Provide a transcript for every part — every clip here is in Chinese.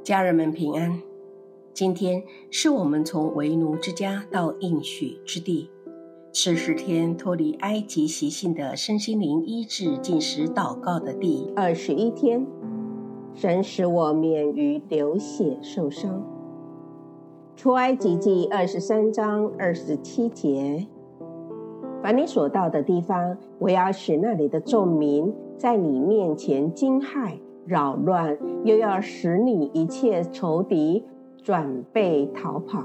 家人们平安。今天是我们从为奴之家到应许之地40天脱离埃及习性的身心灵医治禁食祷告的第 21天。神使我免于流血受伤。出埃及记23章27节。凡你所到的地方，我要使那里的众民在你面前惊骇扰乱，又要使你一切仇敌转背逃跑。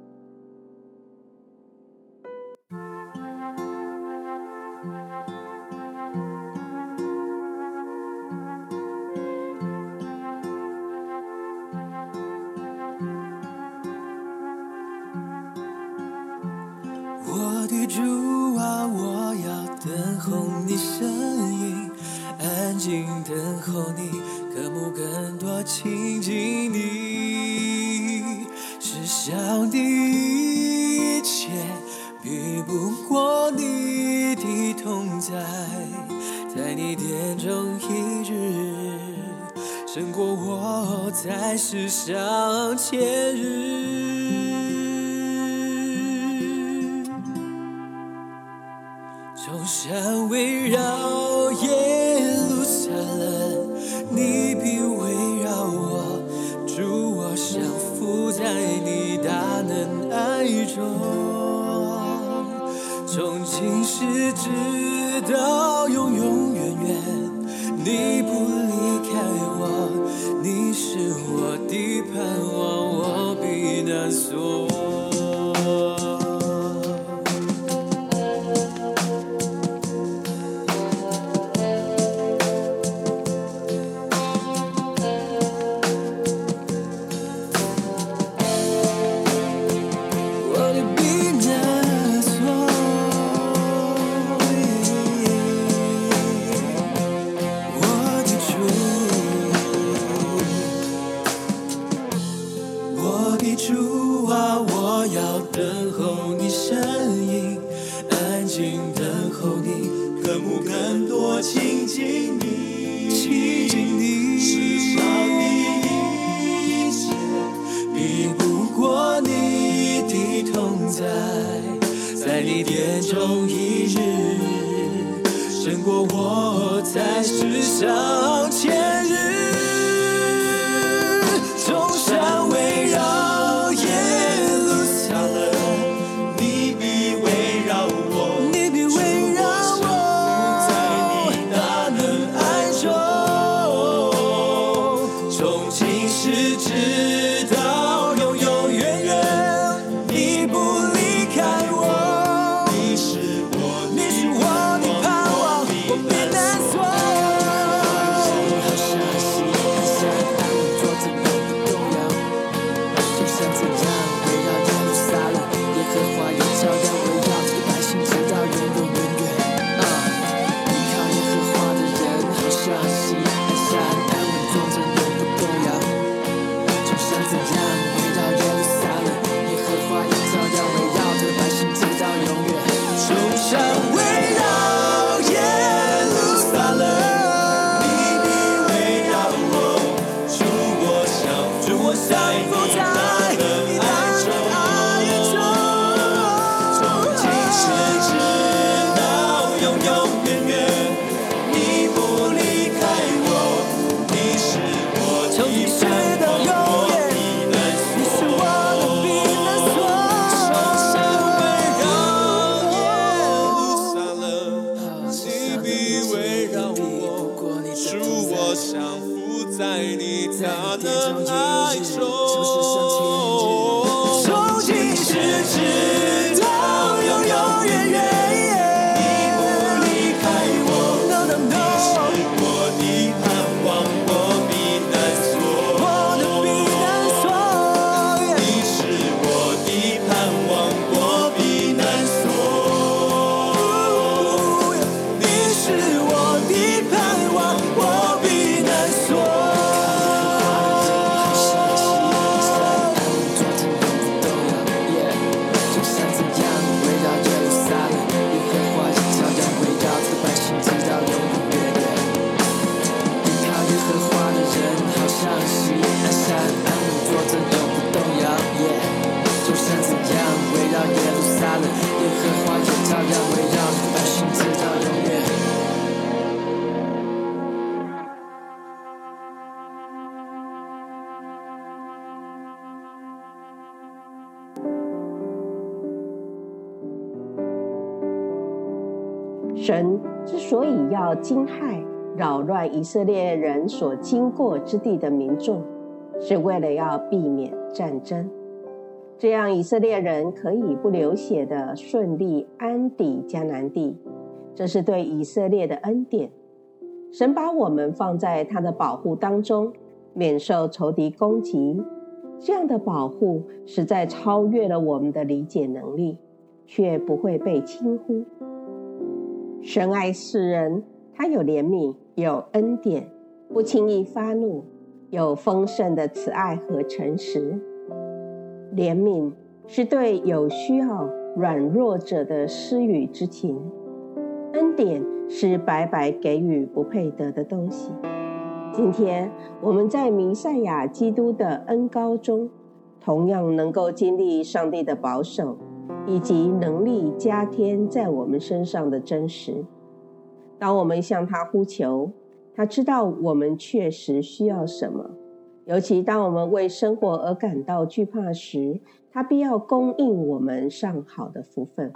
我的主啊，我要等候你声音，安静等候你，渴慕更多亲近你。世上的一切比不过你的同在，在你殿中一日，胜过我在世上千日。众山围绕耶路撒冷，你必围绕我，主我降服在你大能爱中。从今世直到永永远远，你不离开我，你是我的盼望，我避难所。主啊，我要等候你声音，安静等候你，渴慕更多亲近你，亲近你。世上的一切比不过你的同在，在你殿中一日，胜过我在世上千日。众山围绕直到永永远远，你不离开我，你是我的盼望，我避难所。好像西安山安稳坐着永不动摇，就像这样围绕耶路撒冷，耶和华也照样围绕这个百姓，直到永永远远。依靠耶和华的人，好像西安山安稳坐着永不动摇。怎样围绕耶路撒冷，耶和华也照样围绕着百姓，直到永远。众山围绕耶路撒冷，你必围绕我，主我降服在你大能爱中。从今世直到永永远远，你不离开我，你是我的盼望。降服在你大能爱中，从今世直到永永远远，你不离开我，你是我的盼望，我避难所，你是我的盼望，我避难所，你是我的盼望，我避难所。像西安山安神之所以要惊骇扰乱以色列人所经过之地的民众，是为了要避免战争，这样以色列人可以不流血地顺利安抵迦南地。这是对以色列的恩典。神把我们放在他的保护当中，免受仇敌攻击。这样的保护实在超越了我们的理解能力，却不会被轻忽。神爱世人，他有怜悯，有恩典，不轻易发怒，有丰盛的慈爱和诚实。怜悯是对有需要软弱者的施予之情，恩典是白白给予不配得的东西。今天我们在弥赛亚基督的恩膏中，同样能够经历上帝的保守，以及能力加添在我们身上的真实。当我们向他呼求，他知道我们确实需要什么，尤其当我们为生活而感到惧怕时，他必要供应我们上好的福分。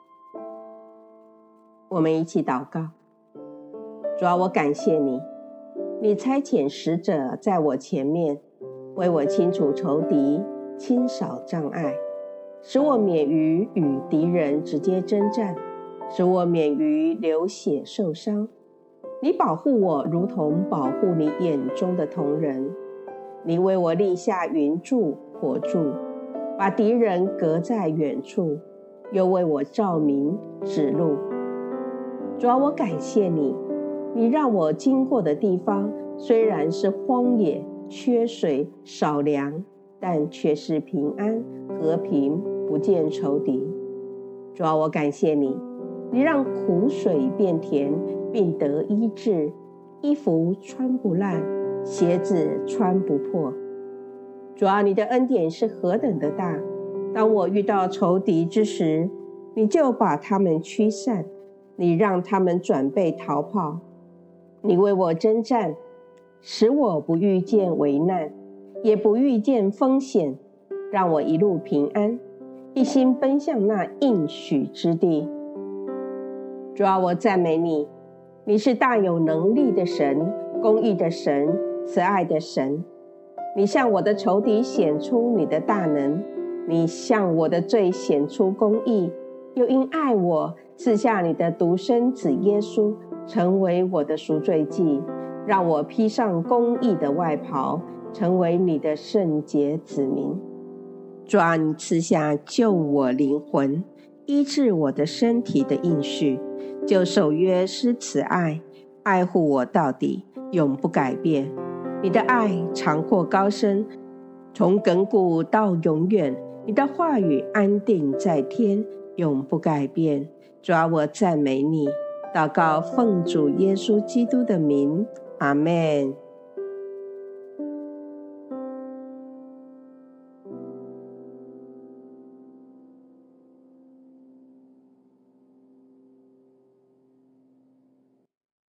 我们一起祷告。主啊，我感谢你，你差遣使者在我前面，为我清除仇敌，清扫障碍，使我免于与敌人直接征战，使我免于流血受伤。你保护我如同保护你眼中的瞳人，你为我立下云柱火柱，把敌人隔在远处，又为我照明指路。主啊，我感谢你，你让我经过的地方虽然是荒野、缺水、少粮，但却是平安、和平，不见仇敌。主啊，我感谢你，你让苦水变甜，并得医治，衣服穿不烂，鞋子穿不破。主啊，你的恩典是何等的大！当我遇到仇敌之时，你就把他们驱散，你让他们转背逃跑。你为我征战，使我不遇见危难，也不遇见风险，让我一路平安，一心奔向那应许之地。主啊，我赞美你，你是大有能力的神，公义的神，慈爱的神。你向我的仇敌显出你的大能，你向我的罪显出公义，又因爱我赐下你的独生子耶稣，成为我的赎罪祭，让我披上公义的外袍，成为你的圣洁子民。主啊，你赐下救我灵魂、医治我的身体的应许，就守约施慈爱，爱护我到底，永不改变。你的爱长阔高深，从亘古到永远，你的话语安定在天，永不改变。主啊，我赞美你，祷告奉主耶稣基督的名，阿们。